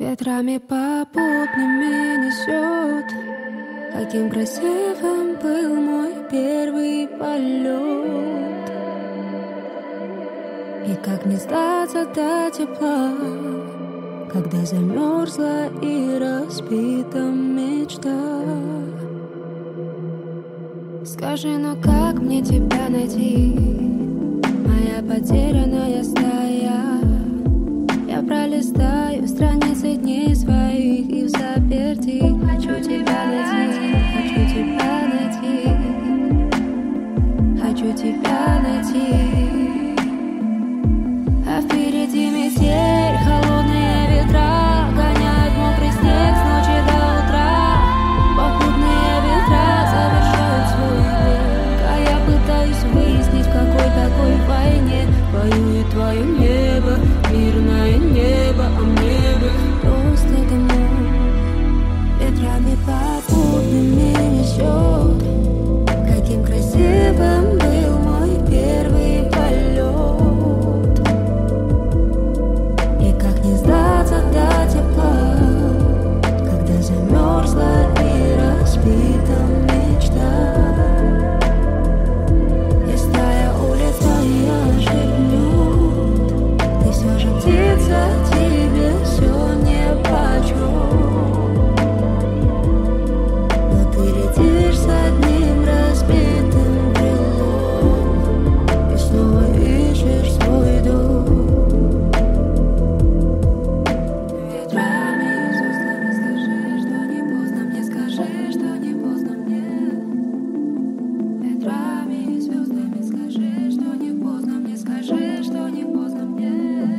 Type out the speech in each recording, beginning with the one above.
Ветрами попутными несет. Каким красивым был мой первый полет. И как не сдаться до тепла, когда замерзла и разбита мечта. Скажи, ну как мне тебя найти, моя потерянная стая? Я пролистаю страницы дней своих и в заперти. Хочу тебя найти, хочу тебя найти, хочу тебя найти. А впереди метель, холодные ветра гоняют мокрый снег с ночи до утра. Попутные ветра завершают свой век, а я пытаюсь выяснить, в какой такой войне воюет твое небо, мирное небо, а мне бы просто домой. Ветрами попутными несет. Каким красивым был мой первый полет. И как не сдаться до тепла, когда замерзла и разбита мечта. И стая улиц твоя шепнет, ты все же птица, тебе все нипочем. Но ты летишь с одним разбитым крылом и снова ищешь свой дом. Ветрами и звездами скажи, что не поздно мне, скажи, что не поздно мне. Ветрами и звездами скажи, что не поздно мне, скажи, что не поздно мне.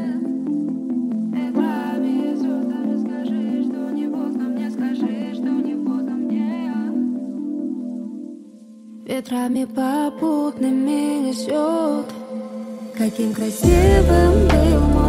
Ветрами и звездами скажи, что не поздно мне, скажи, что не поздно мне. Ветрами попутными несет. Каким красивым был мой